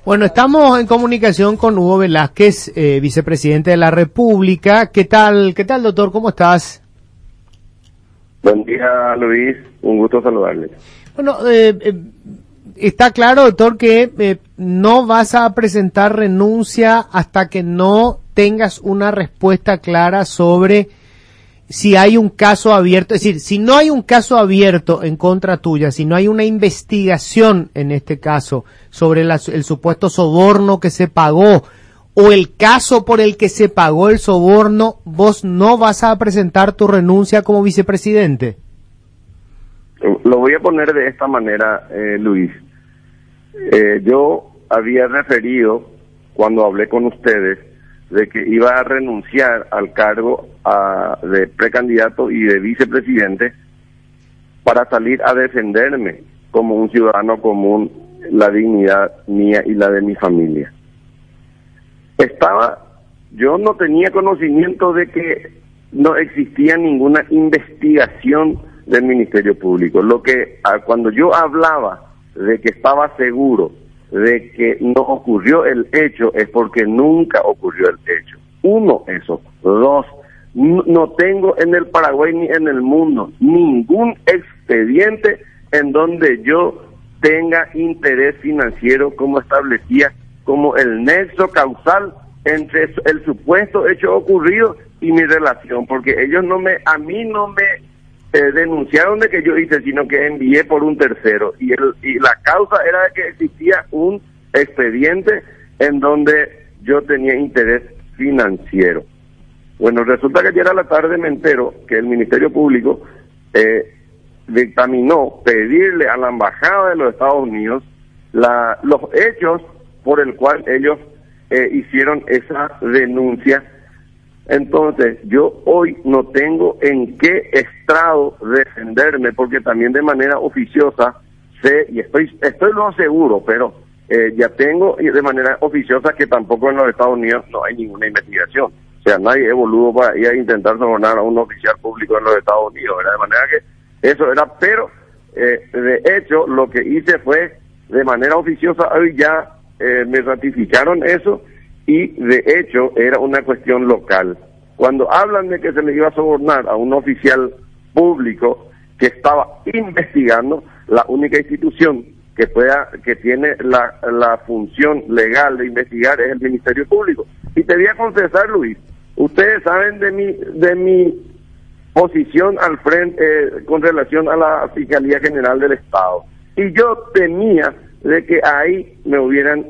Bueno, estamos en comunicación con Hugo Velázquez, vicepresidente de la República. ¿Qué tal, doctor? ¿Cómo estás? Buen día, Luis. Un gusto saludarle. Bueno, está claro, doctor, que no vas a presentar renuncia hasta que no tengas una respuesta clara sobre si hay un caso abierto. Es decir, si no hay un caso abierto en contra tuya, si no hay una investigación en este caso sobre el supuesto soborno que se pagó o el caso por el que se pagó el soborno, vos no vas a presentar tu renuncia como vicepresidente. Lo voy a poner de esta manera, Luis. Yo había referido, cuando hablé con ustedes, de que iba a renunciar al cargo de precandidato y de vicepresidente para salir a defenderme como un ciudadano común, la dignidad mía y la de mi familia. Yo no tenía conocimiento de que no existía ninguna investigación del Ministerio Público. Cuando yo hablaba de que estaba seguro de que no ocurrió el hecho, es porque nunca ocurrió el hecho. Uno, eso. Dos, no tengo en el Paraguay ni en el mundo ningún expediente en donde yo tenga interés financiero, como establecía, como el nexo causal entre el supuesto hecho ocurrido y mi relación, porque ellos a mí no me denunciaron de que yo hice, sino que envié por un tercero, y la causa era de que existía un expediente en donde yo tenía interés financiero. Bueno, resulta que ayer a la tarde me entero que el Ministerio Público dictaminó pedirle a la Embajada de los Estados Unidos los hechos por el cual ellos hicieron esa denuncia. Entonces, yo hoy no tengo en qué estrado defenderme, porque también de manera oficiosa sé, y estoy lo seguro, pero ya tengo de manera oficiosa que tampoco en los Estados Unidos no hay ninguna investigación. O sea, nadie es boludo para ir a intentar sobornar a un oficial público en los Estados Unidos, ¿verdad? De manera que eso era, pero de hecho lo que hice fue de manera oficiosa, hoy ya me ratificaron eso, y de hecho era una cuestión local. Cuando hablan de que se le iba a sobornar a un oficial público que estaba investigando, la única institución que tiene la función legal de investigar es el Ministerio Público. Y te voy a confesar, Luis, ustedes saben de mi posición al frente con relación a la Fiscalía General del Estado. Y yo temía de que ahí me hubieran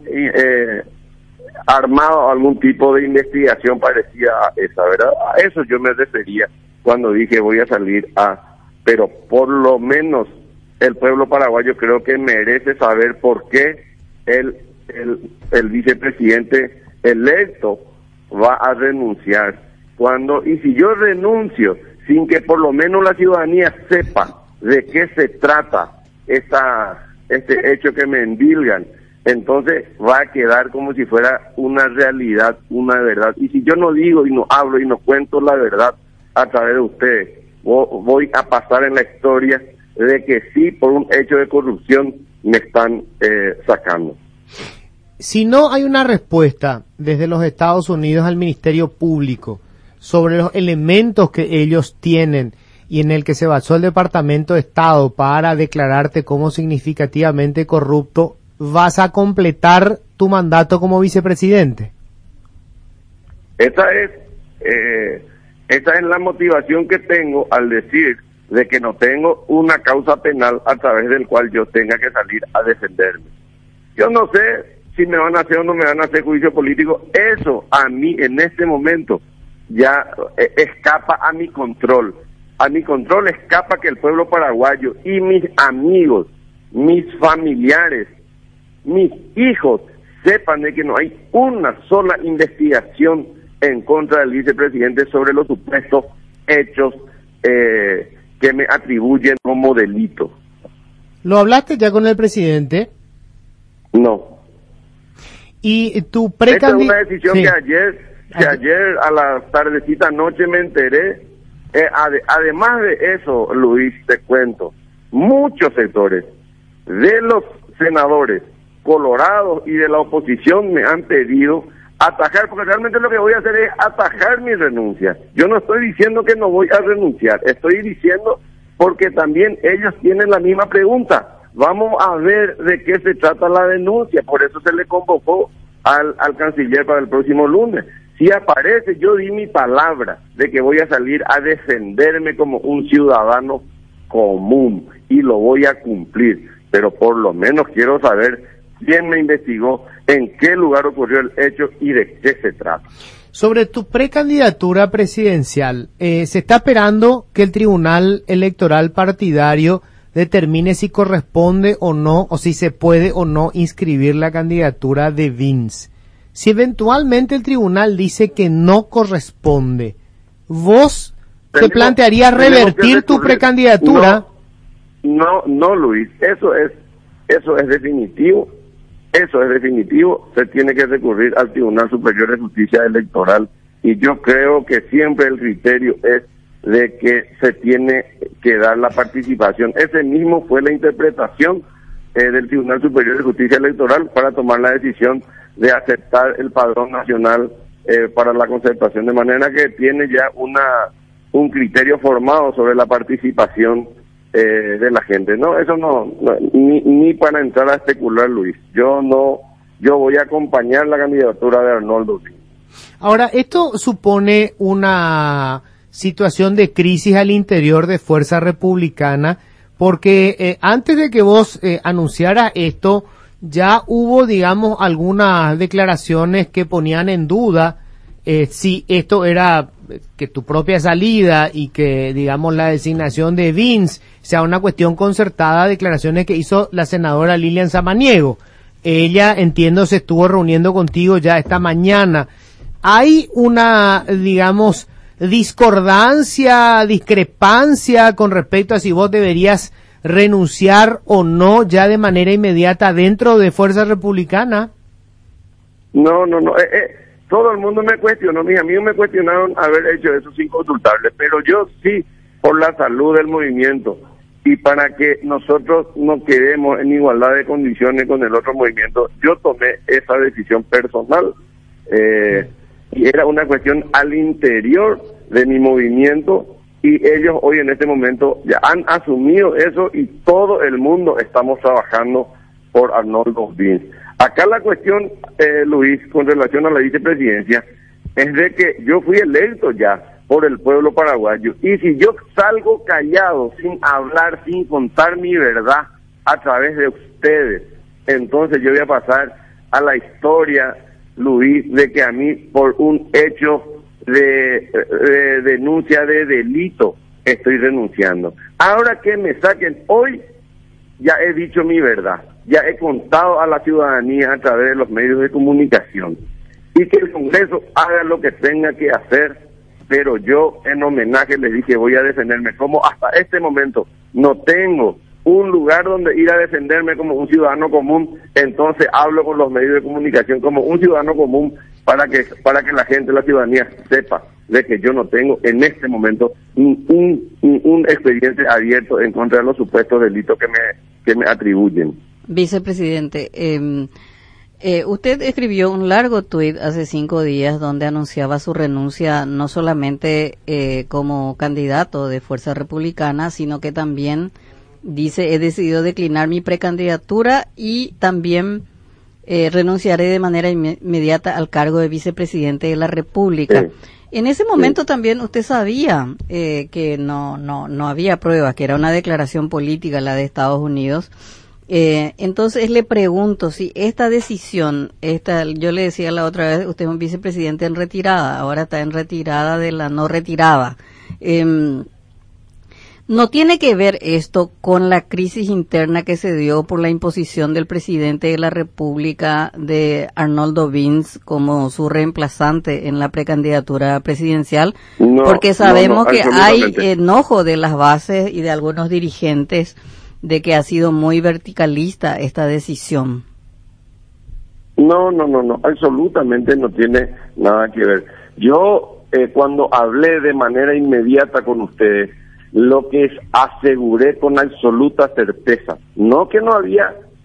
armado algún tipo de investigación parecida a esa, ¿verdad? A eso yo me refería cuando dije voy a salir pero por lo menos el pueblo paraguayo creo que merece saber por qué el vicepresidente electo va a renunciar. Y si yo renuncio sin que por lo menos la ciudadanía sepa de qué se trata este hecho que me endilgan, entonces va a quedar como si fuera una realidad, una verdad. Y si yo no digo y no hablo y no cuento la verdad a través de ustedes, voy a pasar en la historia de que sí, por un hecho de corrupción me están sacando. Si no hay una respuesta desde los Estados Unidos al Ministerio Público sobre los elementos que ellos tienen y en el que se basó el Departamento de Estado para declararte como significativamente corrupto, ¿vas a completar tu mandato como vicepresidente? Esa es la motivación que tengo al decir de que no tengo una causa penal a través del cual yo tenga que salir a defenderme. Yo no sé si me van a hacer o no me van a hacer juicio político. Eso a mí en este momento ya escapa a mi control. A mi control escapa que el pueblo paraguayo y mis amigos, mis familiares, mis hijos sepan de que no hay una sola investigación en contra del vicepresidente sobre los supuestos hechos que me atribuyen como delito. ¿Lo hablaste ya con el presidente? No. ¿Y tu Esta es una decisión que ayer a la tardecita noche me enteré. Además de eso, Luis, te cuento, muchos sectores de los senadores colorados y de la oposición me han pedido atajar, porque realmente lo que voy a hacer es atajar mi renuncia. Yo no estoy diciendo que no voy a renunciar, estoy diciendo porque también ellos tienen la misma pregunta. Vamos a ver de qué se trata la denuncia, por eso se le convocó al canciller para el próximo lunes. Si aparece, yo di mi palabra de que voy a salir a defenderme como un ciudadano común y lo voy a cumplir, pero por lo menos quiero saber quién me investigó, en qué lugar ocurrió el hecho y de qué se trata. Sobre tu precandidatura presidencial, se está esperando que el Tribunal Electoral Partidario determine si corresponde o no, o si se puede o no inscribir la candidatura de Vince. Si eventualmente el tribunal dice que no corresponde, ¿vos te plantearías revertir tu precandidatura? No, Luis, eso es definitivo. Eso es definitivo, se tiene que recurrir al Tribunal Superior de Justicia Electoral y yo creo que siempre el criterio es de que se tiene que dar la participación. Ese mismo fue la interpretación del Tribunal Superior de Justicia Electoral para tomar la decisión de aceptar el padrón nacional para la concertación, de manera que tiene ya un criterio formado sobre la participación de la gente. No, eso no ni para entrar a especular, Luis. Yo voy a acompañar la candidatura de Arnoldo. Ahora, esto supone una situación de crisis al interior de Fuerza Republicana, porque antes de que vos anunciaras esto, ya hubo, digamos, algunas declaraciones que ponían en duda si esto era que tu propia salida y que, digamos, la designación de Vince sea una cuestión concertada, declaraciones que hizo la senadora Lilian Samaniego. Ella, entiendo, se estuvo reuniendo contigo ya esta mañana. ¿Hay una, digamos, discrepancia con respecto a si vos deberías renunciar o no ya de manera inmediata dentro de Fuerza Republicana? No. Todo el mundo me cuestionó, mis amigos me cuestionaron haber hecho eso sin consultarle, pero yo sí, por la salud del movimiento y para que nosotros no quedemos en igualdad de condiciones con el otro movimiento, yo tomé esa decisión personal y era una cuestión al interior de mi movimiento y ellos hoy en este momento ya han asumido eso y todo el mundo estamos trabajando por Arnoldo Vince. Acá la cuestión, Luis, con relación a la vicepresidencia, es de que yo fui electo ya por el pueblo paraguayo, y si yo salgo callado, sin hablar, sin contar mi verdad a través de ustedes, entonces yo voy a pasar a la historia, Luis, de que a mí por un hecho de denuncia de delito estoy renunciando. Ahora que me saquen hoy, ya he dicho mi verdad. Ya he contado a la ciudadanía a través de los medios de comunicación y que el Congreso haga lo que tenga que hacer, pero yo en homenaje les dije voy a defenderme. Como hasta este momento no tengo un lugar donde ir a defenderme como un ciudadano común, entonces hablo con los medios de comunicación como un ciudadano común para que la gente, la ciudadanía sepa de que yo no tengo en este momento un expediente abierto en contra de los supuestos delitos que me atribuyen. Vicepresidente, usted escribió un largo tuit hace 5 días donde anunciaba su renuncia no solamente como candidato de Fuerza Republicana, sino que también dice: he decidido declinar mi precandidatura y también renunciaré de manera inmediata al cargo de vicepresidente de la República. Sí. En ese momento sí. También usted sabía que no había pruebas, que era una declaración política la de Estados Unidos. Entonces le pregunto si esta decisión, yo le decía la otra vez, usted es un vicepresidente en retirada, ahora está en retirada de la no retirada. ¿No tiene que ver esto con la crisis interna que se dio por la imposición del presidente de la República de Arnoldo Vince como su reemplazante en la precandidatura presidencial? Porque sabemos que hay enojo de las bases y de algunos dirigentes de que ha sido muy verticalista esta decisión. No, absolutamente no tiene nada que ver. Yo, cuando hablé de manera inmediata con ustedes, lo que aseguré con absoluta certeza, no que no había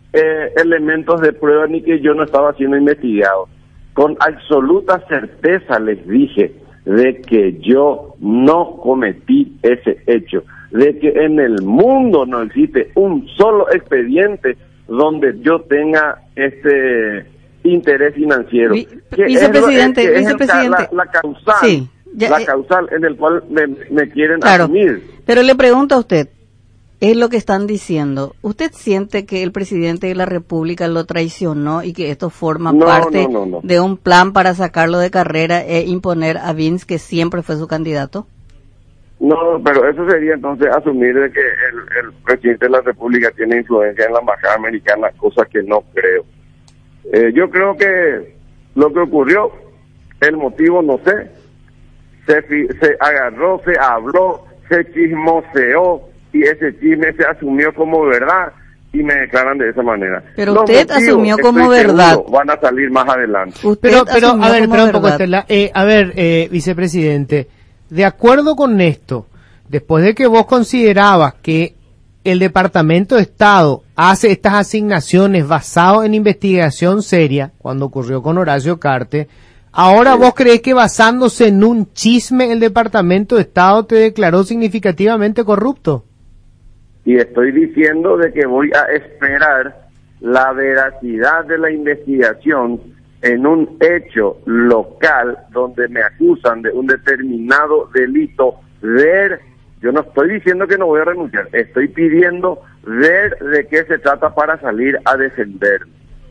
elementos de prueba ni que yo no estaba siendo investigado. Con absoluta certeza les dije de que yo no cometí ese hecho, de que en el mundo no existe un solo expediente donde yo tenga interés financiero. Vicepresidente, la causal, sí, la causal en el cual me quieren asumir. Pero le pregunto a usted, es lo que están diciendo. ¿Usted siente que el presidente de la República lo traicionó y que esto forma parte de un plan para sacarlo de carrera e imponer a Vince, que siempre fue su candidato? No, pero eso sería entonces asumir de que el presidente de la República tiene influencia en la embajada americana, cosa que no creo. Yo creo que lo que ocurrió, el motivo no sé, se agarró, se habló, se chismoseó y ese chisme se asumió como verdad y me declaran de esa manera. Pero usted asumió como verdad. Van a salir más adelante. Pero a ver, espera un poco, Estela. Vicepresidente, de acuerdo con esto, después de que vos considerabas que el Departamento de Estado hace estas asignaciones basado en investigación seria, cuando ocurrió con Horacio Cartes, ahora vos creés que basándose en un chisme el Departamento de Estado te declaró significativamente corrupto. Y estoy diciendo de que voy a esperar la veracidad de la investigación en un hecho local donde me acusan de un determinado delito, yo no estoy diciendo que no voy a renunciar, estoy pidiendo ver de qué se trata para salir a defender.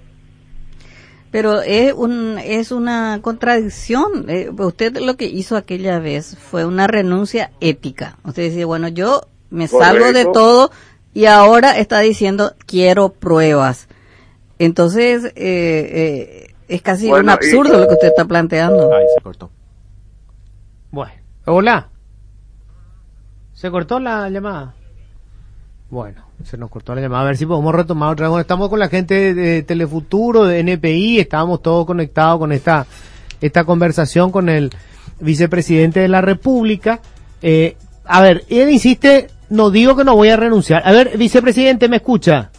Pero es una contradicción. Usted lo que hizo aquella vez fue una renuncia ética. Usted dice, bueno, yo me salgo de todo y ahora está diciendo quiero pruebas. Entonces es casi un absurdo lo que usted está planteando. Ay, se cortó. Bueno, hola. ¿Se cortó la llamada? Bueno, se nos cortó la llamada. A ver si podemos retomar otra vez. Estamos con la gente de Telefuturo, de NPI. Estábamos todos conectados con esta conversación con el vicepresidente de la República. A ver, él insiste, no digo que no voy a renunciar. A ver, vicepresidente, ¿me escucha?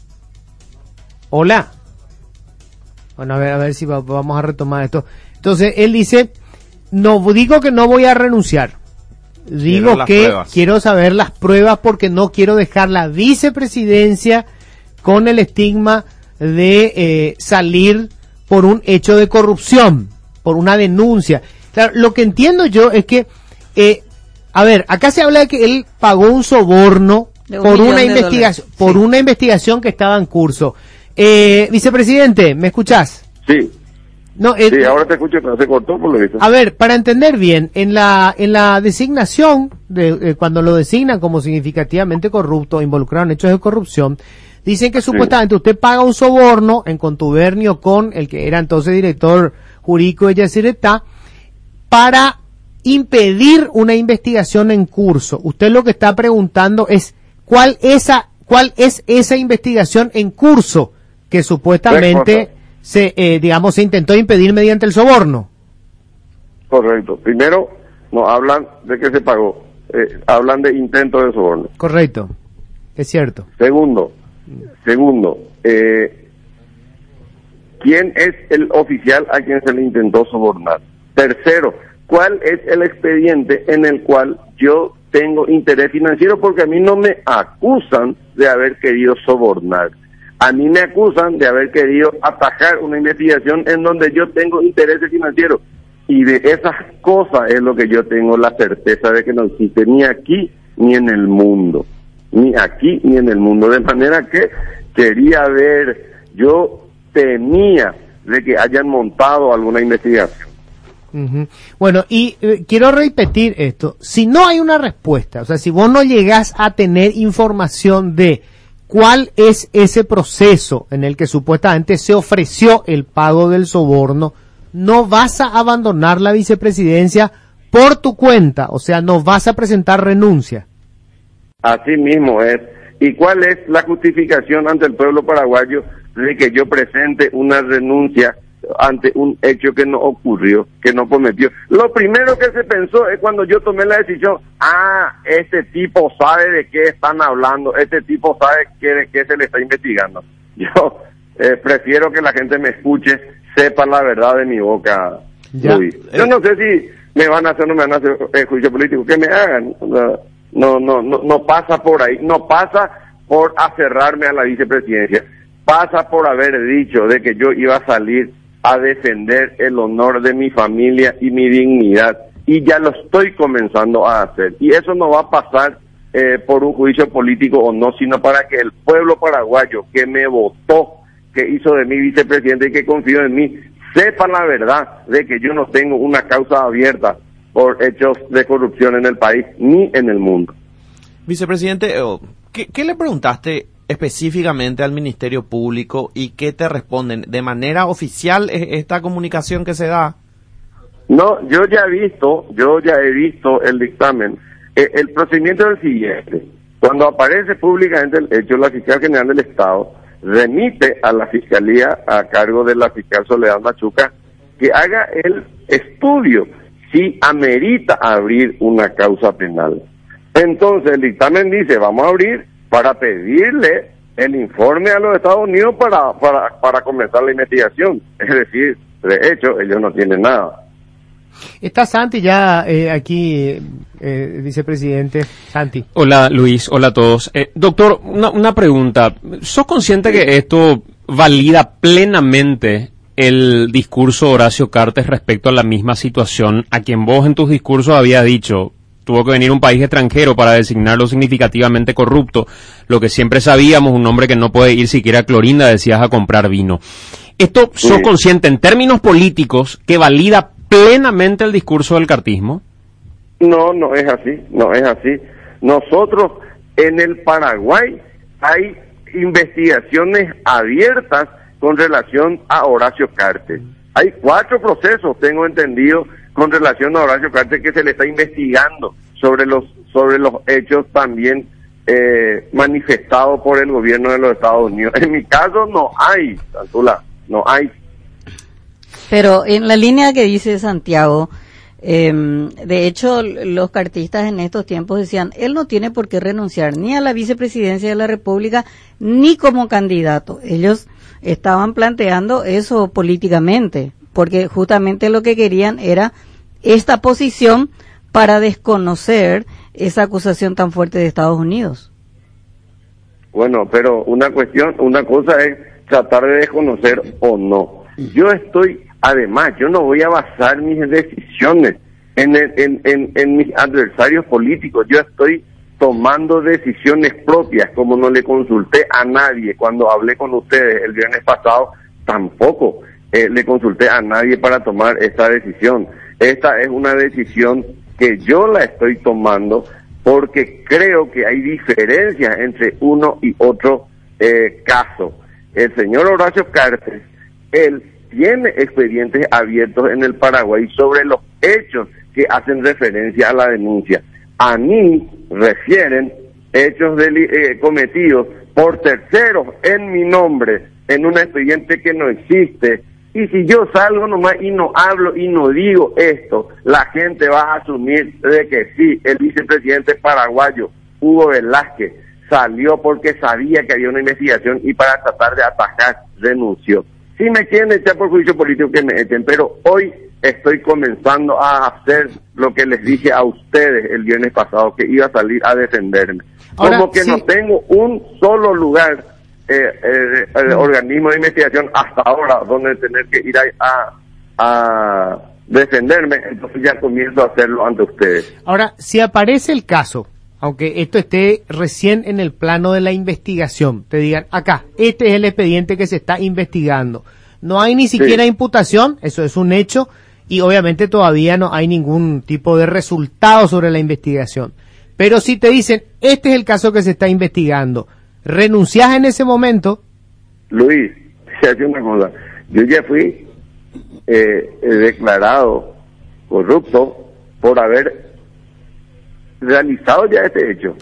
Hola. Bueno, a ver si vamos a retomar esto. Entonces, él dice, no digo que no voy a renunciar. Digo que quiero saber las pruebas porque no quiero dejar la vicepresidencia con el estigma de salir por un hecho de corrupción, por una denuncia. Claro, lo que entiendo yo es que, a ver, acá se habla de que él pagó un soborno por una investigación, una investigación que estaba en curso. Vicepresidente, ¿me escuchás? Sí. No, sí, ahora te escucho, pero se cortó por lo visto. A ver, para entender bien, en la designación de cuando lo designan como significativamente corrupto, involucrado en hechos de corrupción, dicen que supuestamente usted paga un soborno en contubernio con el que era entonces director jurídico de Yacyretá para impedir una investigación en curso. Usted lo que está preguntando es ¿cuál es esa investigación en curso que supuestamente se intentó impedir mediante el soborno? Correcto. Primero, no hablan de que se pagó, hablan de intento de soborno. Correcto, es cierto. Segundo, ¿quién es el oficial a quien se le intentó sobornar? Tercero, ¿cuál es el expediente en el cual yo tengo interés financiero? Porque a mí no me acusan de haber querido sobornar. A mí me acusan de haber querido atajar una investigación en donde yo tengo intereses financieros. Y de esas cosas es lo que yo tengo la certeza de que no existe ni aquí ni en el mundo. Ni aquí ni en el mundo. De manera que yo temía de que hayan montado alguna investigación. Uh-huh. Bueno, y quiero repetir esto. Si no hay una respuesta, o sea, si vos no llegás a tener información de ¿cuál es ese proceso en el que supuestamente se ofreció el pago del soborno? No vas a abandonar la vicepresidencia por tu cuenta, o sea, no vas a presentar renuncia. Así mismo es. ¿Y cuál es la justificación ante el pueblo paraguayo de que yo presente una renuncia ante un hecho que no ocurrió, que no cometió? Lo primero que se pensó es cuando yo tomé la decisión, este tipo sabe de qué están hablando, este tipo sabe de qué se le está investigando. Yo prefiero que la gente me escuche, sepa la verdad de mi boca, Luis. Yo no sé si me van a hacer o no me van a hacer juicio político, que me hagan. No pasa por ahí, no pasa por aferrarme a la vicepresidencia, pasa por haber dicho de que yo iba a salir a defender el honor de mi familia y mi dignidad, y ya lo estoy comenzando a hacer, y eso no va a pasar por un juicio político o no, sino para que el pueblo paraguayo que me votó, que hizo de mí vicepresidente y que confió en mí, sepa la verdad de que yo no tengo una causa abierta por hechos de corrupción en el país ni en el mundo. Vicepresidente, ¿qué le preguntaste específicamente al Ministerio Público y qué te responden? ¿De manera oficial esta comunicación que se da? No, yo ya he visto el dictamen. El procedimiento es el siguiente: cuando aparece públicamente el hecho, la Fiscal General del Estado remite a la Fiscalía a cargo de la fiscal Soledad Machuca que haga el estudio si amerita abrir una causa penal. Entonces el dictamen dice, vamos a abrir para pedirle el informe a los Estados Unidos para comenzar la investigación. Es decir, de hecho, ellos no tienen nada. Está Santi ya aquí, vicepresidente. Santi. Hola Luis, hola a todos. Doctor, una pregunta. ¿Sos consciente que esto valida plenamente el discurso de Horacio Cartes respecto a la misma situación, a quien vos en tus discursos habías dicho tuvo que venir un país extranjero para designarlo significativamente corrupto, lo que siempre sabíamos, un hombre que no puede ir siquiera a Clorinda, decías, a comprar vino? ¿Esto sos consciente en términos políticos que valida plenamente el discurso del cartismo? No es así. Nosotros en el Paraguay hay investigaciones abiertas con relación a Horacio Cartes. Hay 4 procesos, tengo entendido, con relación a Horacio Cartes que se le está investigando sobre los hechos también manifestados por el gobierno de los Estados Unidos. En mi caso no hay, Santula, no hay. Pero en la línea que dice Santiago, de hecho los cartistas en estos tiempos decían, él no tiene por qué renunciar ni a la vicepresidencia de la República ni como candidato. Ellos estaban planteando eso políticamente, porque justamente lo que querían era esta posición para desconocer esa acusación tan fuerte de Estados Unidos. Bueno, pero una cosa es tratar de desconocer o no. Yo no voy a basar mis decisiones en mis adversarios políticos. Yo estoy tomando decisiones propias, como no le consulté a nadie cuando hablé con ustedes el viernes pasado, tampoco le consulté a nadie para tomar esta decisión. Esta es una decisión que yo la estoy tomando porque creo que hay diferencias entre uno y otro caso. El señor Horacio Cartes, él tiene expedientes abiertos en el Paraguay sobre los hechos que hacen referencia a la denuncia. A mí refieren hechos cometidos por terceros en mi nombre, en un expediente que no existe. Y si yo salgo nomás y no hablo y no digo esto, la gente va a asumir de que sí, el vicepresidente paraguayo, Hugo Velázquez, salió porque sabía que había una investigación y para tratar de atajar, renunció. Si me quieren echar por juicio político, que me echen, pero hoy estoy comenzando a hacer lo que les dije a ustedes el viernes pasado, que iba a salir a defenderme. Ahora, como que sí, no tengo un solo lugar, organismo de investigación hasta ahora, donde tener que ir a defenderme, entonces ya comienzo a hacerlo ante ustedes. Ahora, si aparece el caso, aunque esto esté recién en el plano de la investigación, te digan, acá, este es el expediente que se está investigando, no hay ni siquiera imputación, eso es un hecho, y obviamente todavía no hay ningún tipo de resultado sobre la investigación. Pero si te dicen, este es el caso que se está investigando, ¿renunciás en ese momento? Luis, se hace una cosa, yo ya fui declarado corrupto por haber realizado ya este hecho.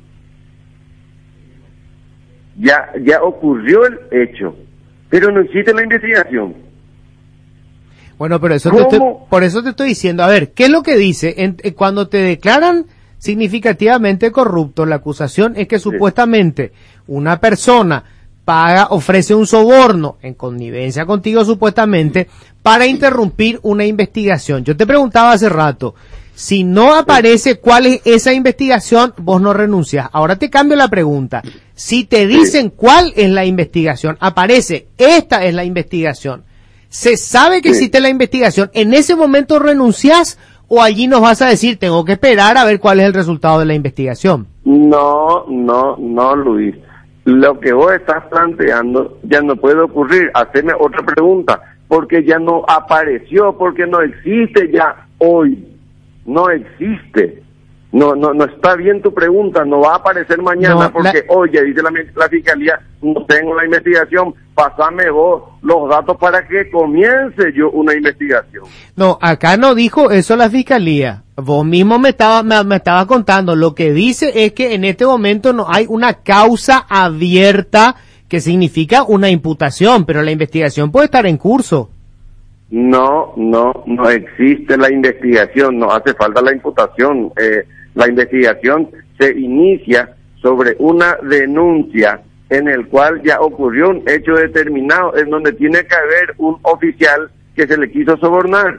Ya ocurrió el hecho, pero no existe la investigación. Bueno, pero por eso te estoy diciendo, a ver, ¿qué es lo que dice? Cuando te declaran significativamente corrupto, la acusación es que supuestamente una persona ofrece un soborno en connivencia contigo supuestamente para interrumpir una investigación. Yo te preguntaba hace rato, si no aparece cuál es esa investigación, vos no renuncias. Ahora te cambio la pregunta. Si te dicen cuál es la investigación, aparece, esta es la investigación, se sabe que existe la investigación, ¿en ese momento renuncias o allí nos vas a decir, tengo que esperar a ver cuál es el resultado de la investigación? No, Luis. Lo que vos estás planteando ya no puede ocurrir. Haceme otra pregunta, porque ya no apareció, porque no existe ya hoy. No existe. No está bien tu pregunta, no va a aparecer mañana, porque hoy ya dice la fiscalía, no tengo la investigación, pasame vos los datos para que comience yo una investigación. No, acá no dijo eso la fiscalía. Vos mismo me estaba contando. Lo que dice es que en este momento no hay una causa abierta, que significa una imputación, pero la investigación puede estar en curso. No existe la investigación, no hace falta la imputación. La investigación se inicia sobre una denuncia en el cual ya ocurrió un hecho determinado, en donde tiene que haber un oficial que se le quiso sobornar.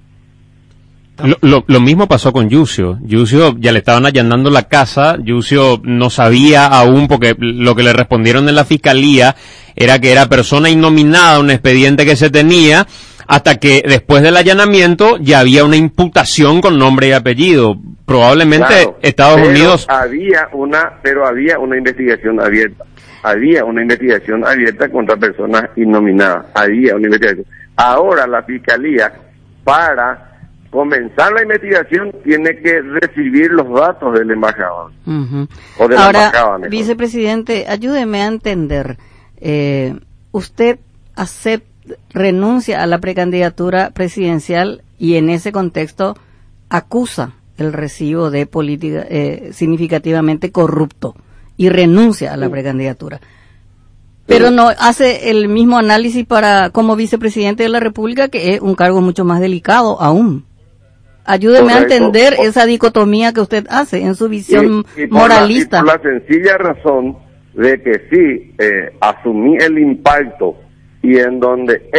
Lo mismo pasó con Yusio. Yusio ya le estaban allanando la casa. Yusio no sabía aún, porque lo que le respondieron en la fiscalía era que era persona innominada, un expediente que se tenía, hasta que después del allanamiento ya había una imputación con nombre y apellido. Probablemente claro, Estados Unidos... Pero había una investigación abierta. Había una investigación abierta contra personas innominadas. Había una investigación. Ahora la fiscalía, para comenzar la investigación, tiene que recibir los datos del embajador. O de la embajada, mejor. Vicepresidente, ayúdeme a entender. Usted renuncia a la precandidatura presidencial y en ese contexto acusa el recibo de política significativamente corrupto y renuncia a la precandidatura. Pero no hace el mismo análisis como vicepresidente de la República, que es un cargo mucho más delicado aún. Ayúdeme a entender esa dicotomía que usted hace en su visión moralista. Por la sencilla razón de que sí, asumí el impacto, y en donde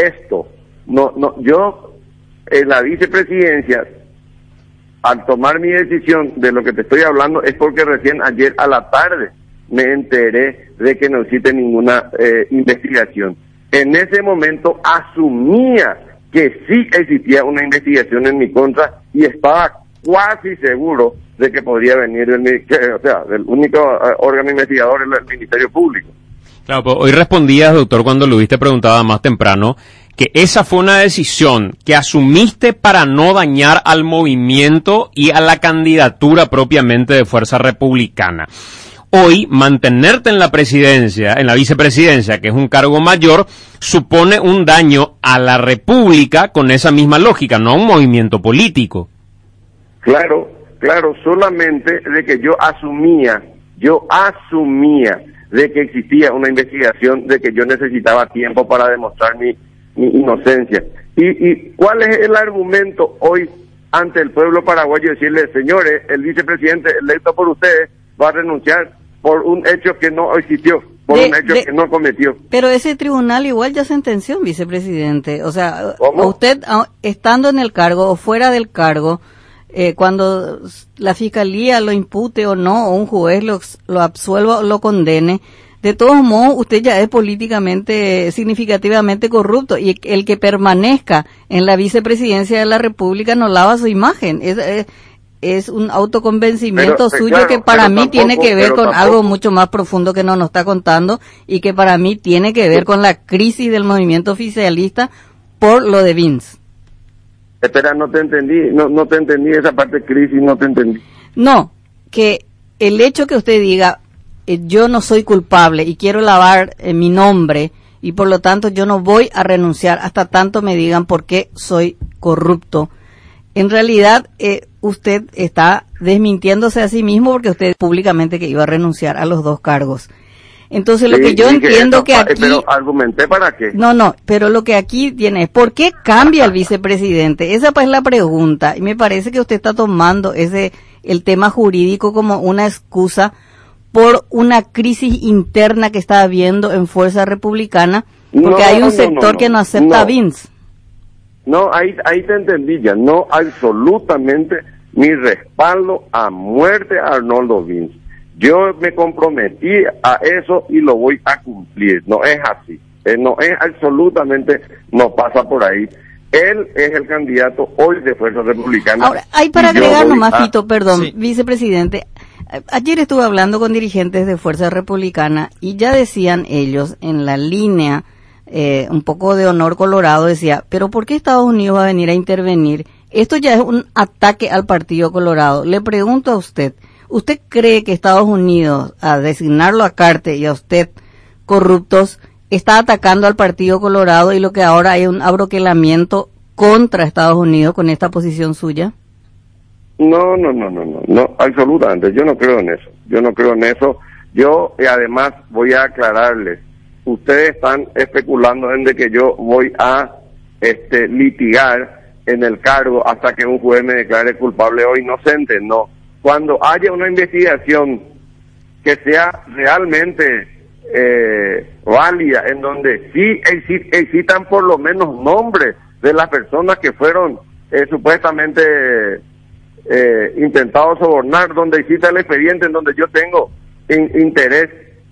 yo en la vicepresidencia, al tomar mi decisión de lo que te estoy hablando, es porque recién ayer a la tarde me enteré de que no existe ninguna investigación. En ese momento asumía que sí existía una investigación en mi contra y estaba casi seguro de que podría venir del único órgano investigador, el Ministerio Público. Claro, pues hoy respondías, doctor, cuando Luis te preguntaba más temprano, que esa fue una decisión que asumiste para no dañar al movimiento y a la candidatura propiamente de Fuerza Republicana. Hoy, mantenerte en la presidencia, en la vicepresidencia, que es un cargo mayor, supone un daño a la República con esa misma lógica, no a un movimiento político. Claro, solamente de que yo asumía de que existía una investigación, de que yo necesitaba tiempo para demostrar mi inocencia. ¿Y cuál es el argumento hoy ante el pueblo paraguayo? Decirle, señores, el vicepresidente electo por ustedes va a renunciar por un hecho que no existió, por un hecho que no cometió. Pero ese tribunal igual ya sentenció, vicepresidente. O sea, ¿cómo? Usted, estando en el cargo o fuera del cargo, cuando la fiscalía lo impute o no, o un juez lo absuelva o lo condene, de todos modos usted ya es políticamente significativamente corrupto, y el que permanezca en la vicepresidencia de la República no lava su imagen. Es un autoconvencimiento suyo que para mí tiene que ver con algo mucho más profundo que no nos está contando, y que para mí tiene que ver con la crisis del movimiento oficialista por lo de Vince. Espera, no te entendí, no te entendí esa parte de crisis, no te entendí. No, que el hecho que usted diga, yo no soy culpable y quiero lavar mi nombre, y por lo tanto yo no voy a renunciar hasta tanto me digan por qué soy corrupto. En realidad, usted está desmintiéndose a sí mismo, porque usted públicamente que iba a renunciar a los dos cargos. Entonces, lo que yo entiendo que aquí... Pero argumenté para qué. No, pero lo que aquí tiene es, ¿por qué cambia el vicepresidente? Esa pues es la pregunta, y me parece que usted está tomando el tema jurídico como una excusa por una crisis interna que está habiendo en Fuerza Republicana, porque hay un sector que no acepta a Vince. No, ahí te entendí ya. No, absolutamente mi respaldo a muerte a Arnoldo Vince. Yo me comprometí a eso y lo voy a cumplir. No es así. No es absolutamente, no pasa por ahí. Él es el candidato hoy de Fuerza Republicana. Ahora, hay para agregar nomás, Fito, perdón, sí. Vicepresidente. Ayer estuve hablando con dirigentes de Fuerza Republicana y ya decían ellos en la línea, un poco de honor colorado, decía, pero ¿por qué Estados Unidos va a venir a intervenir? Esto ya es un ataque al Partido Colorado. Le pregunto a usted, ¿usted cree que Estados Unidos, a designarlo a Carter y a usted corruptos, está atacando al Partido Colorado y lo que ahora hay un abroquelamiento contra Estados Unidos con esta posición suya? No, absolutamente. Yo no creo en eso. Yo, además, voy a aclararles. Ustedes están especulando en de que yo voy a litigar en el cargo hasta que un juez me declare culpable o inocente. No. Cuando haya una investigación que sea realmente válida, en donde sí existan por lo menos nombres de las personas que fueron supuestamente intentados sobornar, donde exista el expediente en donde yo tengo interés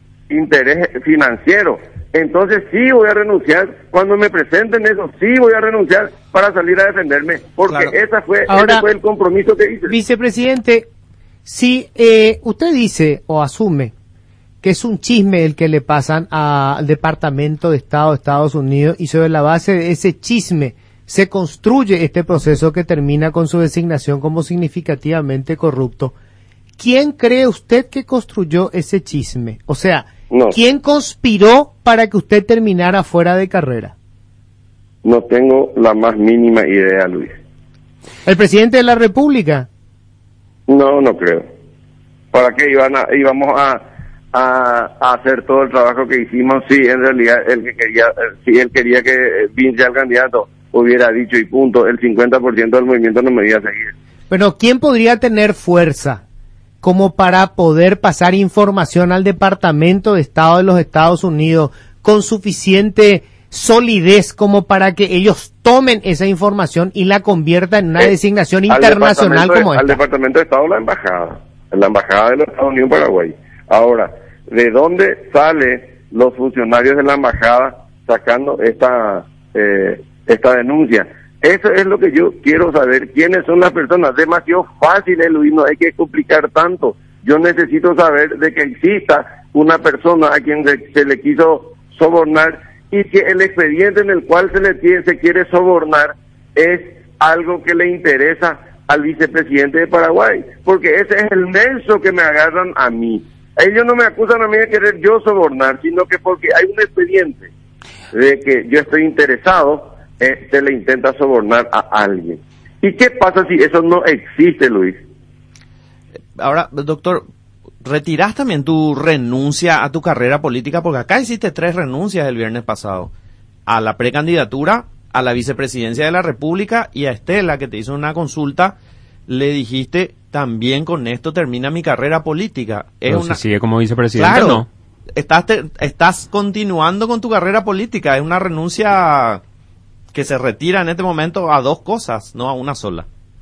financiero, entonces sí voy a renunciar. Cuando me presenten eso, sí voy a renunciar para salir a defenderme, porque claro. Ese fue el compromiso que hice. Vicepresidente, si usted dice o asume que es un chisme el que le pasan al Departamento de Estado de Estados Unidos y sobre la base de ese chisme se construye este proceso que termina con su designación como significativamente corrupto, ¿quién cree usted que construyó ese chisme? O sea, ¿quién conspiró para que usted terminara fuera de carrera? No tengo la más mínima idea, Luis. ¿El presidente de la República? No creo. ¿Para qué íbamos a hacer todo el trabajo que hicimos? Sí, en realidad él quería que Vince sea el candidato, hubiera dicho y punto, el 50% del movimiento no me iba a seguir. Pero ¿quién podría tener fuerza como para poder pasar información al Departamento de Estado de los Estados Unidos con suficiente solidez como para que ellos tomen esa información y la conviertan en una designación internacional como esta? Al Departamento de Estado, la Embajada de los Estados Unidos en Paraguay. Ahora, ¿de dónde salen los funcionarios de la Embajada sacando esta denuncia? Eso es lo que yo quiero saber. ¿Quiénes son las personas? Demasiado fácil, Luis, no hay que complicar tanto. Yo necesito saber de que exista una persona a quien se le quiso sobornar y que el expediente en el cual se quiere sobornar es algo que le interesa al vicepresidente de Paraguay, porque ese es el nexo que me agarran a mí. Ellos no me acusan a mí de querer yo sobornar, sino que porque hay un expediente de que yo estoy interesado, se le intenta sobornar a alguien. ¿Y qué pasa si eso no existe, Luis? Ahora, doctor, ¿retirás también tu renuncia a tu carrera política? Porque acá hiciste 3 renuncias el viernes pasado. A la precandidatura, a la vicepresidencia de la República y a Estela, que te hizo una consulta, le dijiste, también con esto termina mi carrera política. Pero si sigue como vicepresidente, claro, ¿no? Estás continuando con tu carrera política. Es una renuncia que se retira en este momento a 2 cosas, no a una sola.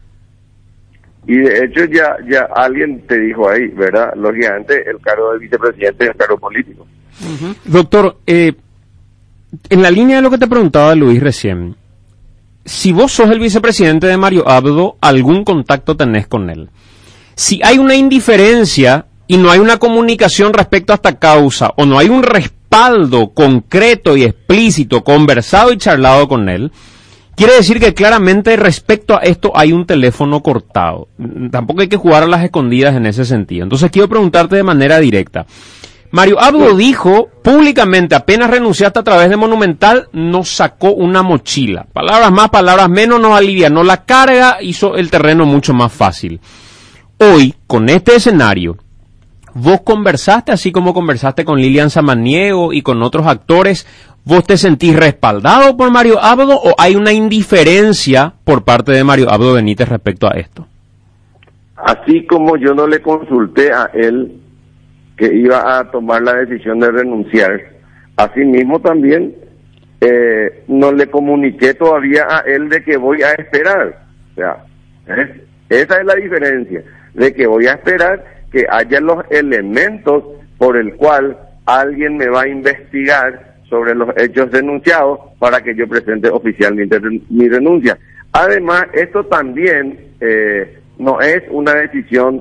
Y de hecho ya alguien te dijo ahí, ¿verdad? Lógicamente el cargo de vicepresidente es el cargo político. Uh-huh. Doctor, en la línea de lo que te preguntaba Luis recién, si vos sos el vicepresidente de Mario Abdo, ¿algún contacto tenés con él? Si hay una indiferencia y no hay una comunicación respecto a esta causa, o no hay un respaldo concreto y explícito, conversado y charlado con él, quiere decir que claramente respecto a esto hay un teléfono cortado. Tampoco hay que jugar a las escondidas en ese sentido. Entonces quiero preguntarte de manera directa. Mario Abdo dijo públicamente, apenas renunciaste a través de Monumental, nos sacó una mochila. Palabras más, palabras menos, nos alivianó la carga, hizo el terreno mucho más fácil. Hoy, con este escenario, ¿vos conversaste así como conversaste con Lilian Samaniego y con otros actores? ¿Vos te sentís respaldado por Mario Abdo o hay una indiferencia por parte de Mario Abdo Benítez respecto a esto? Así como yo no le consulté a él que iba a tomar la decisión de renunciar. Asimismo también no le comuniqué todavía a él de que voy a esperar. O sea, esa es la diferencia, de que voy a esperar que haya los elementos por el cual alguien me va a investigar sobre los hechos denunciados para que yo presente oficialmente mi renuncia. Además, esto también no es una decisión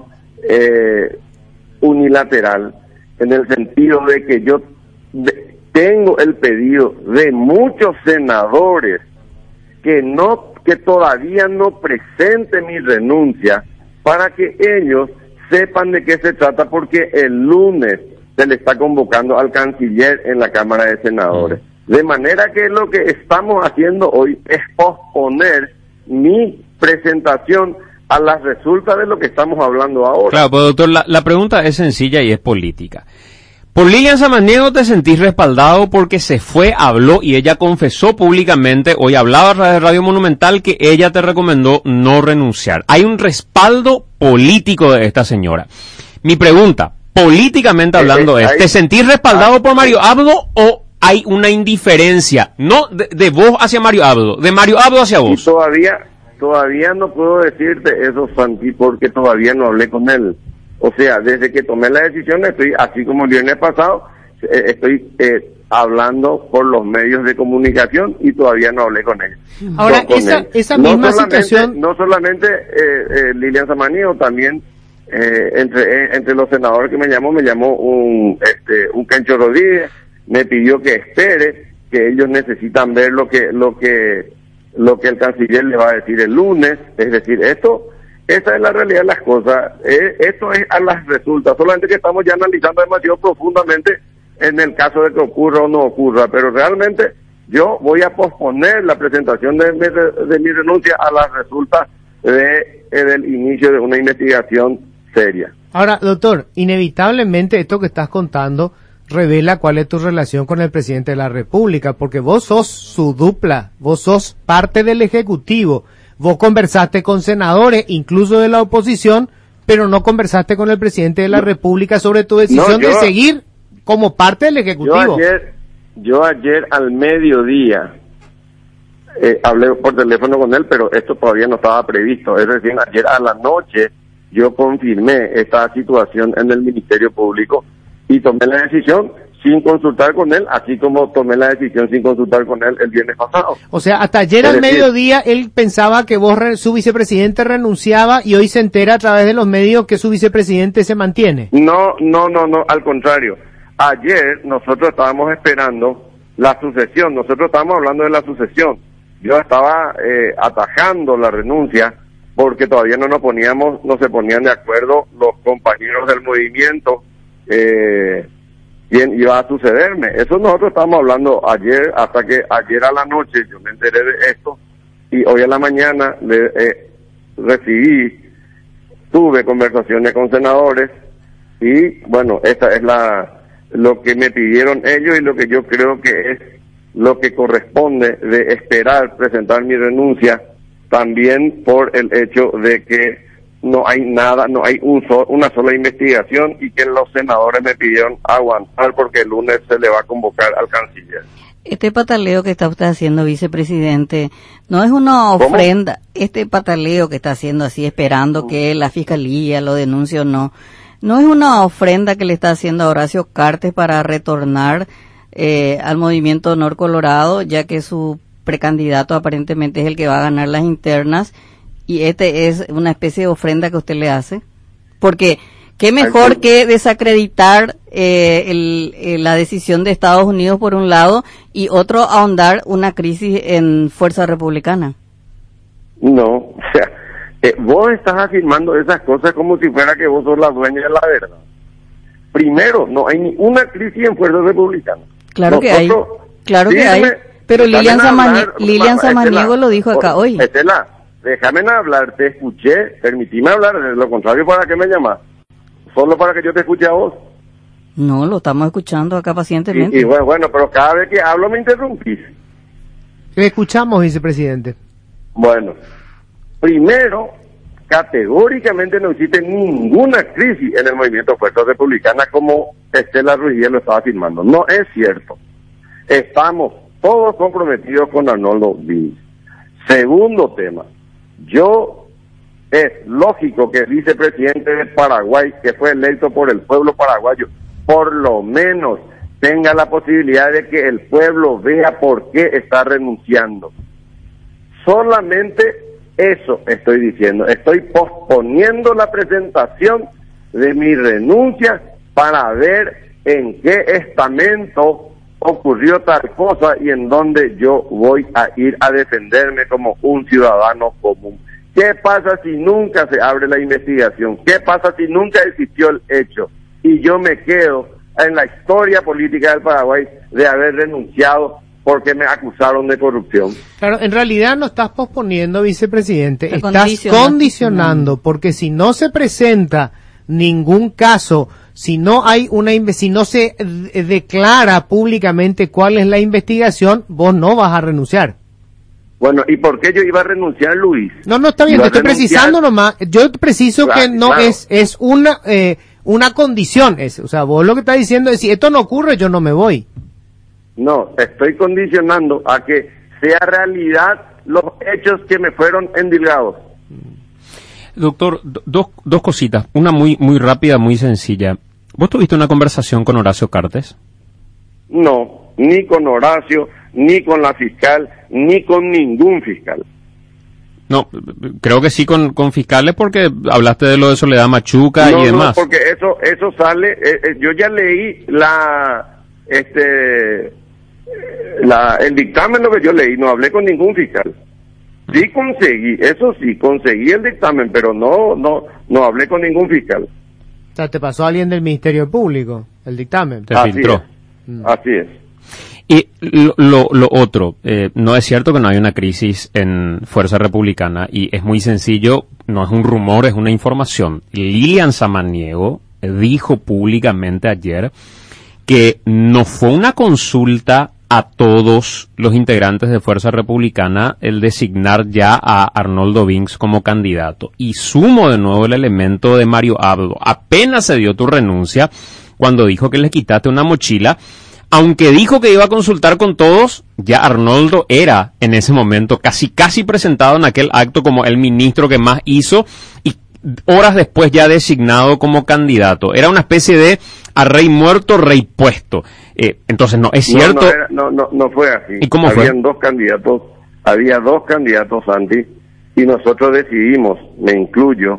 unilateral, en el sentido de que yo tengo el pedido de muchos senadores que todavía no presenten mi renuncia para que ellos sepan de qué se trata, porque el lunes se le está convocando al canciller en la Cámara de Senadores. De manera que lo que estamos haciendo hoy es posponer mi presentación a las resultas de lo que estamos hablando ahora. Claro, pues doctor, la pregunta es sencilla y es política. Por Lilian Samaniego te sentís respaldado porque se fue, habló y ella confesó públicamente, hoy hablaba a través de Radio Monumental, que ella te recomendó no renunciar. Hay un respaldo político de esta señora. Mi pregunta, políticamente hablando, ¿te sentís respaldado por Mario Abdo o hay una indiferencia? No de vos hacia Mario Abdo, de Mario Abdo hacia vos. Y todavía no puedo decirte eso, Santi, porque todavía no hablé con él. O sea, desde que tomé la decisión, estoy, así como el viernes pasado, estoy hablando por los medios de comunicación y todavía no hablé con él. Ahora, esa misma situación... No solamente Lilian Samaniego, también entre los senadores que me llamó un Kencho Rodríguez, me pidió que espere, que ellos necesitan ver lo que el canciller le va a decir el lunes. Es decir, esa es la realidad de las cosas. Esto es a las resultas, solamente que estamos ya analizando demasiado profundamente en el caso de que ocurra o no ocurra, pero realmente yo voy a posponer la presentación de mi renuncia a las resultas del inicio de una investigación seria. Ahora, doctor, inevitablemente esto que estás contando revela cuál es tu relación con el presidente de la República, porque vos sos su dupla, vos sos parte del Ejecutivo. Vos conversaste con senadores, incluso de la oposición, pero no conversaste con el presidente de la República sobre tu decisión de seguir como parte del Ejecutivo. Yo ayer al mediodía hablé por teléfono con él, pero esto todavía no estaba previsto. Es decir, ayer a la noche yo confirmé esta situación en el Ministerio Público y tomé la decisión sin consultar con él, así como tomé la decisión sin consultar con él el viernes pasado. O sea, hasta ayer al mediodía él pensaba que su vicepresidente renunciaba y hoy se entera a través de los medios que su vicepresidente se mantiene. No, al contrario. Ayer nosotros estábamos esperando la sucesión, nosotros estábamos hablando de la sucesión. Yo estaba atajando la renuncia porque todavía no se ponían de acuerdo los compañeros del movimiento, quién iba a sucederme. Eso nosotros estábamos hablando ayer, hasta que ayer a la noche yo me enteré de esto y hoy a la mañana tuve conversaciones con senadores y bueno, esta es lo que me pidieron ellos y lo que yo creo que es lo que corresponde de esperar presentar mi renuncia, también por el hecho de que no hay una sola investigación y que los senadores me pidieron aguantar porque el lunes se le va a convocar al canciller. Este pataleo que está usted haciendo, vicepresidente, no es una ofrenda. ¿Cómo? Este pataleo que está haciendo así, esperando que la fiscalía lo denuncie o no es una ofrenda que le está haciendo a Horacio Cartes para retornar al movimiento Honor Colorado, ya que su precandidato aparentemente es el que va a ganar las internas? Y es una especie de ofrenda que usted le hace, porque qué mejor que desacreditar la decisión de Estados Unidos por un lado y otro ahondar una crisis en Fuerza Republicana. No, o sea, vos estás afirmando esas cosas como si fuera que vos sos la dueña de la verdad. Primero, no hay ninguna crisis en Fuerza Republicana. Claro que hay, pero Lilian Samaniego lo dijo acá hoy. Estela, déjame hablar, te escuché, permitime hablar, de lo contrario, ¿para qué me llamas? ¿Solo para que yo te escuche a vos? No, lo estamos escuchando acá pacientemente. Y bueno, pero cada vez que hablo me interrumpís. Le escuchamos, vicepresidente. Bueno, primero, categóricamente no existe ninguna crisis en el movimiento Fuerza Republicana como Estela Ruiz Díaz lo estaba afirmando. No es cierto. Estamos todos comprometidos con Arnoldo Vince. Segundo tema, es lógico que el vicepresidente de Paraguay, que fue electo por el pueblo paraguayo, por lo menos tenga la posibilidad de que el pueblo vea por qué está renunciando. Solamente eso estoy diciendo. Estoy posponiendo la presentación de mi renuncia para ver en qué estamento ocurrió tal cosa y en dónde yo voy a ir a defenderme como un ciudadano común. ¿Qué pasa si nunca se abre la investigación? ¿Qué pasa si nunca existió el hecho? Y yo me quedo en la historia política del Paraguay de haber renunciado porque me acusaron de corrupción. Claro, en realidad no estás posponiendo, vicepresidente, estás condicionando, porque si no se presenta ningún caso, si no hay si no se declara públicamente cuál es la investigación, vos no vas a renunciar. Bueno, ¿y por qué yo iba a renunciar, Luis? No, está bien, te estoy precisando nomás. Yo preciso que no claro. es una condición. O sea, vos lo que estás diciendo es, si esto no ocurre, yo no me voy. No, estoy condicionando a que sea realidad los hechos que me fueron endilgados. Doctor, dos cositas. Una muy rápida, muy sencilla. ¿Vos tuviste una conversación con Horacio Cartes? No, ni con Horacio, ni con la fiscal, ni con ningún fiscal. No, creo que sí con fiscales porque hablaste de lo de Soledad Machuca y demás. No, porque eso sale, yo ya leí el dictamen, lo que yo leí, no hablé con ningún fiscal. Sí conseguí el dictamen, pero no hablé con ningún fiscal. O sea, te pasó alguien del Ministerio Público, el dictamen. Te filtró. Así es. Y lo otro, no es cierto que no hay una crisis en Fuerza Republicana, y es muy sencillo, no es un rumor, es una información. Lilian Samaniego dijo públicamente ayer que no fue una consulta a todos los integrantes de Fuerza Republicana el designar ya a Arnoldo Vince como candidato. Y sumo de nuevo el elemento de Mario Abdo. Apenas se dio tu renuncia cuando dijo que le quitaste una mochila. Aunque dijo que iba a consultar con todos, ya Arnoldo era en ese momento casi presentado en aquel acto como el ministro que más hizo y horas después ya designado como candidato. Era una especie de a rey muerto, rey puesto. Entonces no es cierto. No fue así. ¿Y cómo fue? Había dos candidatos, Santi, y nosotros decidimos, me incluyo,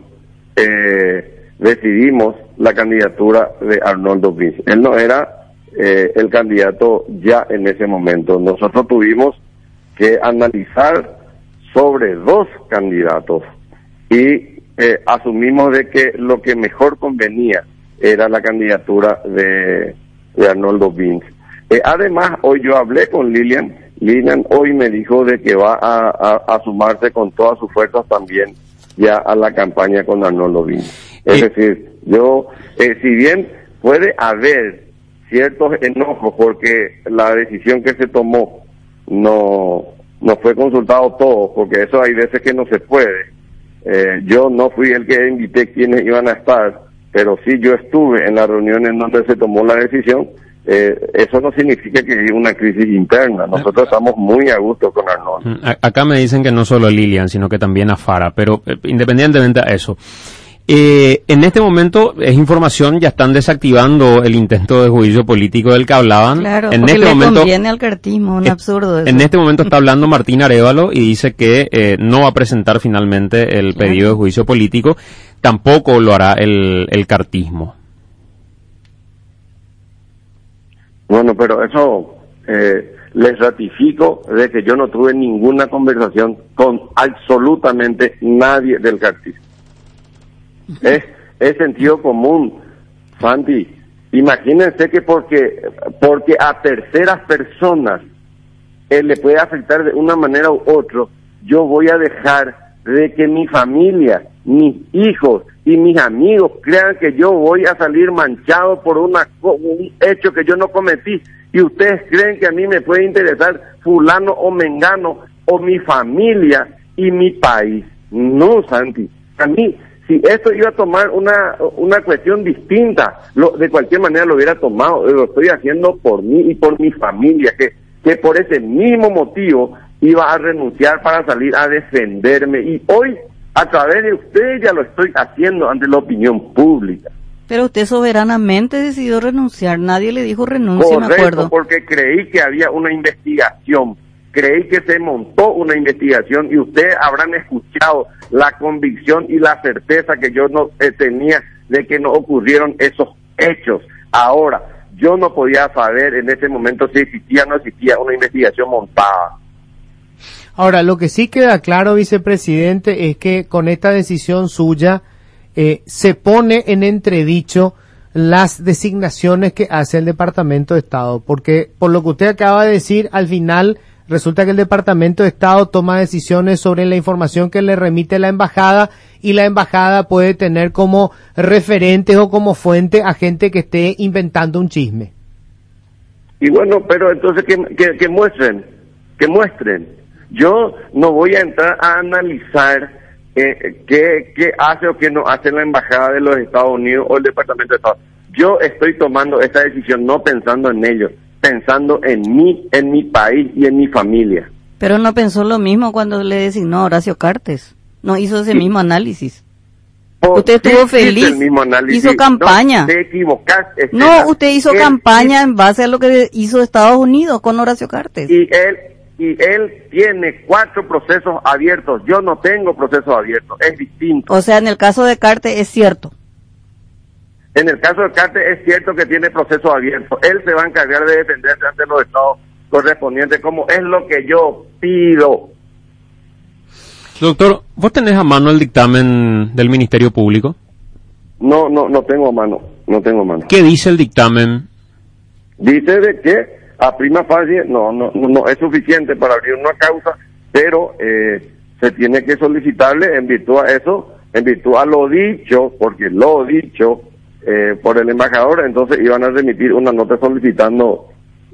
decidimos la candidatura de Arnoldo Vince. Él no era el candidato ya en ese momento. Nosotros tuvimos que analizar sobre dos candidatos y asumimos de que lo que mejor convenía era la candidatura de Arnoldo Vince. Además, hoy yo hablé con Lilian hoy me dijo de que va a sumarse con todas sus fuerzas también ya a la campaña con Arnoldo Vince. Es decir, si bien puede haber ciertos enojos porque la decisión que se tomó no fue consultado todo, porque eso hay veces que no se puede. Yo no fui el que invité quienes iban a estar, pero sí yo estuve en la reunión en donde se tomó la decisión. Eso no significa que haya una crisis interna. Nosotros estamos muy a gusto con Arnoldo. Acá me dicen que no solo Lilian, sino que también a Fara, pero independientemente de eso, en este momento es información, ya están desactivando el intento de juicio político del que hablaban. Claro, en porque este le momento conviene al cartismo, un absurdo eso. En este momento está hablando Martín Arévalo y dice que no va a presentar finalmente el pedido de juicio político, tampoco lo hará el cartismo. Bueno, pero eso les ratifico de que yo no tuve ninguna conversación con absolutamente nadie del cartismo. Es sentido común, Santi. Imagínense que porque a terceras personas le puede afectar de una manera u otra, yo voy a dejar de que mi familia, mis hijos y mis amigos crean que yo voy a salir manchado por un hecho que yo no cometí, y ustedes creen que a mí me puede interesar fulano o mengano o mi familia y mi país. No, Santi, A mí, si esto iba a tomar una cuestión distinta, de cualquier manera lo hubiera tomado. Lo estoy haciendo por mí y por mi familia, que por ese mismo motivo iba a renunciar para salir a defenderme. Y hoy, a través de ustedes, ya lo estoy haciendo ante la opinión pública. Pero usted soberanamente decidió renunciar, nadie le dijo renuncia, me acuerdo. Porque creí que había una investigación, creí que se montó una investigación y ustedes habrán escuchado la convicción y la certeza que yo no tenía de que no ocurrieron esos hechos. Ahora, yo no podía saber en ese momento si existía o no existía una investigación montada. Ahora, lo que sí queda claro, vicepresidente, es que con esta decisión suya se pone en entredicho las designaciones que hace el Departamento de Estado, porque por lo que usted acaba de decir, al final resulta que el Departamento de Estado toma decisiones sobre la información que le remite la embajada y la embajada puede tener como referentes o como fuente a gente que esté inventando un chisme. Y bueno, pero entonces que muestren. Yo no voy a entrar a analizar qué hace o qué no hace la embajada de los Estados Unidos o el Departamento de Estado. Yo estoy tomando esta decisión no pensando en ellos, pensando en mí, en mi país y en mi familia. Pero no pensó lo mismo cuando le designó a Horacio Cartes, no hizo ese mismo análisis. Usted estuvo feliz, hizo campaña. No, te equivocás, Estela. No, usted hizo campaña en base a lo que hizo Estados Unidos con Horacio Cartes. Y él tiene 4 procesos abiertos, yo no tengo procesos abiertos, es distinto. O sea, en el caso de Cartes es cierto. En el caso de Cartes es cierto que tiene procesos abiertos, él se va a encargar de defenderse ante los estados correspondientes, como es lo que yo pido. Doctor, ¿vos tenés a mano el dictamen del Ministerio Público? No tengo a mano, no tengo a mano. ¿Qué dice el dictamen? Dice de que a prima facie no es suficiente para abrir una causa, pero se tiene que solicitarle en virtud a eso, en virtud a lo dicho, porque lo dicho por el embajador, entonces iban a remitir una nota solicitando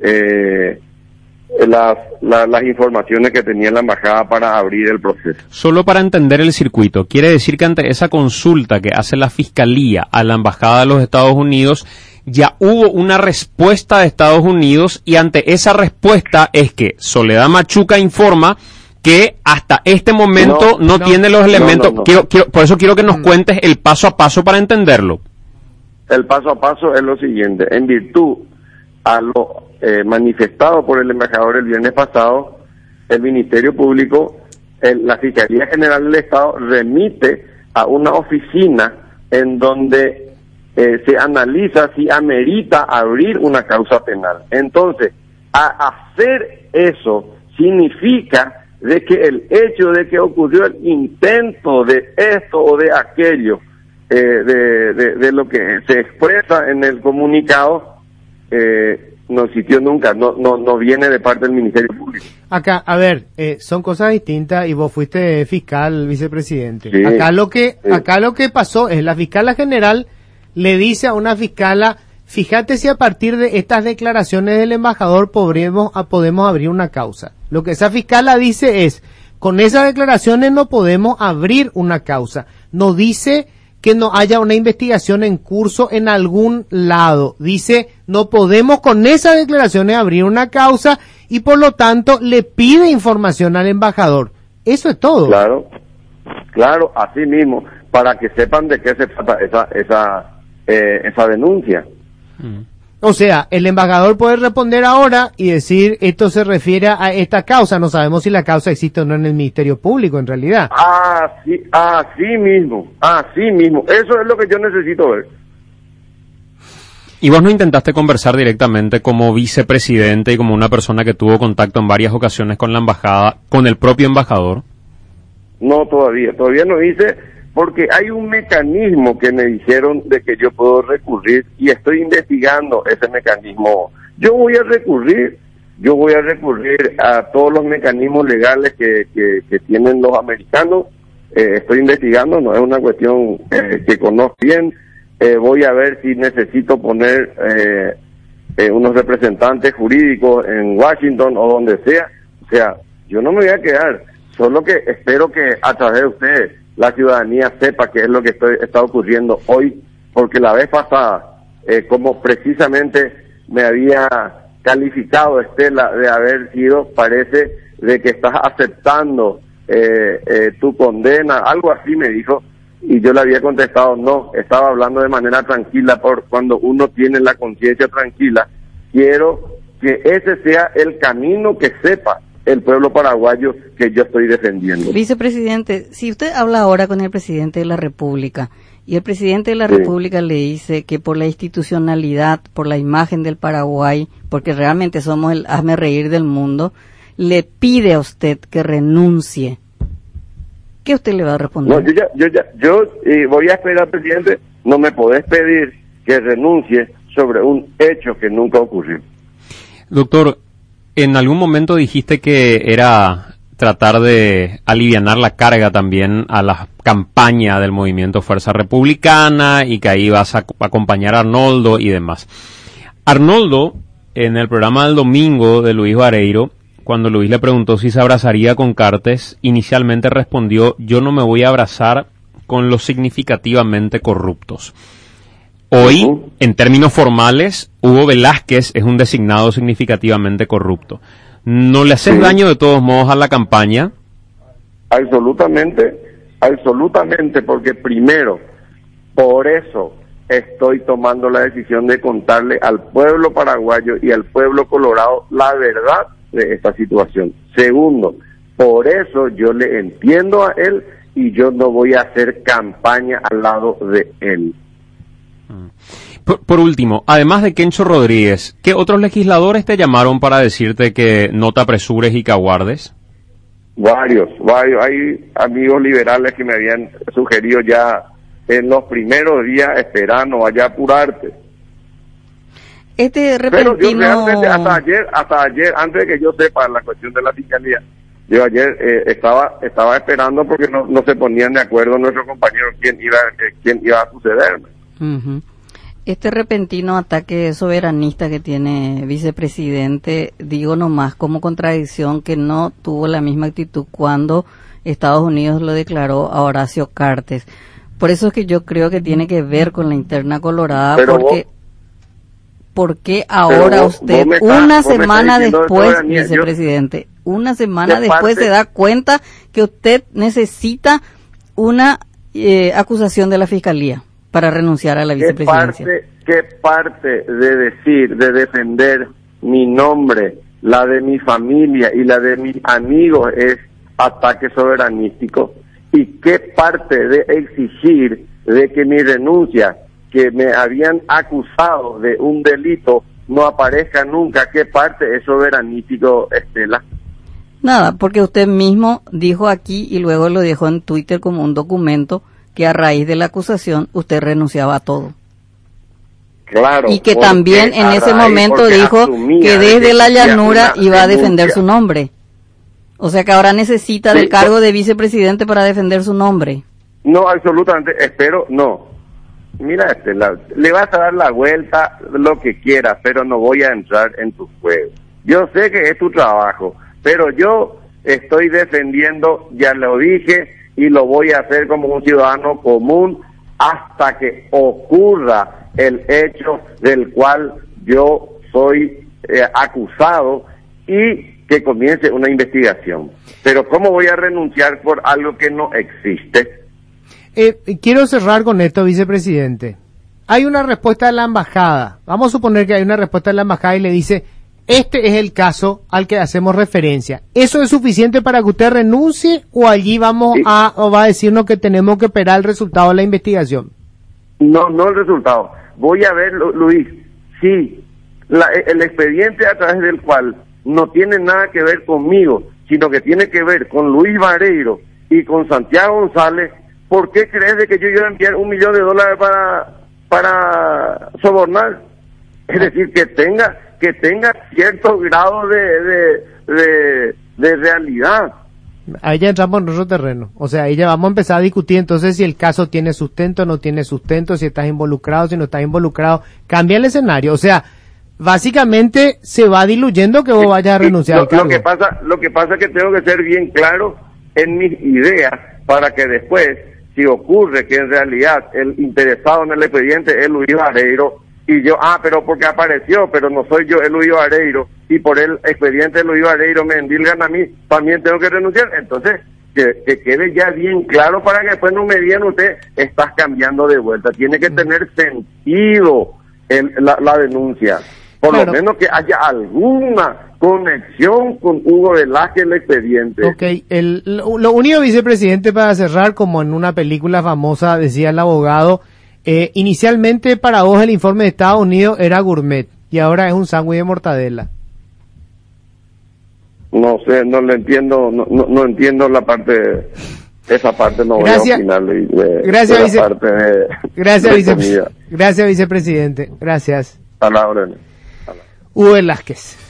las informaciones que tenía la embajada para abrir el proceso. Solo para entender el circuito, quiere decir que ante esa consulta que hace la Fiscalía a la Embajada de los Estados Unidos, ya hubo una respuesta de Estados Unidos y ante esa respuesta es que Soledad Machuca informa que hasta este momento no tiene los elementos. Quiero, por eso quiero que nos cuentes el paso a paso para entenderlo. El paso a paso es lo siguiente. En virtud a lo manifestado por el embajador el viernes pasado, el Ministerio Público, la Fiscalía General del Estado remite a una oficina en donde se analiza si amerita abrir una causa penal. Entonces, a hacer eso significa de que el hecho de que ocurrió el intento de esto o de aquello, de lo que se expresa en el comunicado, no existió nunca, no viene de parte del Ministerio Público. Acá, a ver, son cosas distintas y vos fuiste fiscal, vicepresidente. Sí, acá lo que pasó es la fiscala general le dice a una fiscala, fíjate si a partir de estas declaraciones del embajador podemos abrir una causa. Lo que esa fiscala dice es, con esas declaraciones no podemos abrir una causa. No dice que no haya una investigación en curso en algún lado. Dice, no podemos con esas declaraciones abrir una causa y por lo tanto le pide información al embajador. Eso es todo. Claro, así mismo, para que sepan de qué se trata esa denuncia. O sea, el embajador puede responder ahora y decir, esto se refiere a esta causa. No sabemos si la causa existe o no en el Ministerio Público, en realidad. Así mismo. Eso es lo que yo necesito ver. ¿Y vos no intentaste conversar directamente como vicepresidente y como una persona que tuvo contacto en varias ocasiones con la embajada, con el propio embajador? No, todavía no hice, porque hay un mecanismo que me dijeron de que yo puedo recurrir y estoy investigando ese mecanismo. Yo voy a recurrir a todos los mecanismos legales que tienen los americanos. Estoy investigando, no es una cuestión que conozco bien. Voy a ver si necesito poner unos representantes jurídicos en Washington o donde sea. O sea, yo no me voy a quedar, solo que espero que a través de ustedes la ciudadanía sepa qué es lo que está ocurriendo hoy, porque la vez pasada, como precisamente me había calificado Estela de haber sido, parece de que estás aceptando tu condena, algo así me dijo, y yo le había contestado no, estaba hablando de manera tranquila, por cuando uno tiene la conciencia tranquila, quiero que ese sea el camino que sepa el pueblo paraguayo que yo estoy defendiendo. Vicepresidente, si usted habla ahora con el presidente de la República y el presidente de la República le dice que por la institucionalidad, por la imagen del Paraguay, porque realmente somos el hazme reír del mundo, le pide a usted que renuncie, ¿qué usted le va a responder? No, yo voy a esperar, presidente, no me podés pedir que renuncie sobre un hecho que nunca ocurrió. Doctor, en algún momento dijiste que era tratar de alivianar la carga también a la campaña del movimiento Fuerza Republicana y que ahí vas a acompañar a Arnoldo y demás. Arnoldo, en el programa del domingo de Luis Vareiro, cuando Luis le preguntó si se abrazaría con Cartes, inicialmente respondió: yo no me voy a abrazar con los significativamente corruptos. Hoy, en términos formales, Hugo Velázquez es un designado significativamente corrupto. ¿No le haces daño de todos modos a la campaña? Absolutamente, porque primero, por eso estoy tomando la decisión de contarle al pueblo paraguayo y al pueblo colorado la verdad de esta situación. Segundo, por eso yo le entiendo a él y yo no voy a hacer campaña al lado de él. Por último, además de Kencho Rodríguez, ¿qué otros legisladores te llamaron para decirte que no te apresures y que aguardes? Varios. Hay amigos liberales que me habían sugerido ya en los primeros días: esperar, no vaya a apurarte. Este repentino... Pero yo realmente hasta ayer, antes de que yo sepa la cuestión de la fiscalía, yo ayer estaba esperando porque no se ponían de acuerdo nuestros compañeros quién iba a sucederme. Uh-huh. Este repentino ataque soberanista que tiene vicepresidente, digo nomás como contradicción que no tuvo la misma actitud cuando Estados Unidos lo declaró a Horacio Cartes. Por eso es que yo creo que tiene que ver con la interna colorada, pero porque ahora usted, una semana después, vicepresidente, una semana después se da cuenta que usted necesita una acusación de la fiscalía para renunciar a la vicepresidencia. ¿Qué parte de defender mi nombre, la de mi familia y la de mis amigos es ataque soberanístico? ¿Y qué parte de exigir de que mi renuncia, que me habían acusado de un delito, no aparezca nunca? ¿Qué parte es soberanístico, Estela? Nada, porque usted mismo dijo aquí y luego lo dejó en Twitter como un documento que a raíz de la acusación usted renunciaba a todo. Claro. Y que también en ese momento dijo que desde la llanura iba a defender su nombre. O sea que ahora necesita del cargo de vicepresidente para defender su nombre. No, absolutamente, espero, no. Mira, le vas a dar la vuelta lo que quieras, pero no voy a entrar en tu juego. Yo sé que es tu trabajo, pero yo estoy defendiendo, ya lo dije, y lo voy a hacer como un ciudadano común hasta que ocurra el hecho del cual yo soy acusado y que comience una investigación. Pero ¿cómo voy a renunciar por algo que no existe? Quiero cerrar con esto, vicepresidente. Hay una respuesta de la embajada. Vamos a suponer que hay una respuesta de la embajada y le dice: este es el caso al que hacemos referencia. ¿Eso es suficiente para que usted renuncie o allí o va a decirnos que tenemos que esperar el resultado de la investigación? No el resultado. Voy a ver, Luis, sí, el expediente a través del cual no tiene nada que ver conmigo, sino que tiene que ver con Luis Vareiro y con Santiago González. ¿Por qué crees de que yo iba a enviar $1 millón para sobornar? Es decir, que tenga cierto grado de realidad. Ahí ya entramos en otro terreno. O sea, ahí ya vamos a empezar a discutir entonces si el caso tiene sustento o no tiene sustento, si estás involucrado, si no estás involucrado. Cambia el escenario. O sea, básicamente se va diluyendo que vos vayas a renunciar al cargo. Lo que pasa es que tengo que ser bien claro en mis ideas para que después, si ocurre que en realidad el interesado en el expediente es Luis Vareiro, y yo, pero porque apareció, pero no soy yo el Luis Vareiro, y por el expediente de Luis Vareiro me endilgan a mí, también tengo que renunciar. Entonces, que quede ya bien claro para que después no me digan usted, estás cambiando de vuelta. Tiene que tener sentido la denuncia. Por lo menos que haya alguna conexión con Hugo Velázquez el expediente. Ok, lo único, vicepresidente, para cerrar, como en una película famosa decía el abogado, inicialmente para vos el informe de Estados Unidos era gourmet y ahora es un sándwich de mortadela. No sé, no le entiendo, no entiendo la parte, esa parte no gracias, voy a opinar gracias, vicepresidente. Gracias. A la orden. Hugo Velázquez.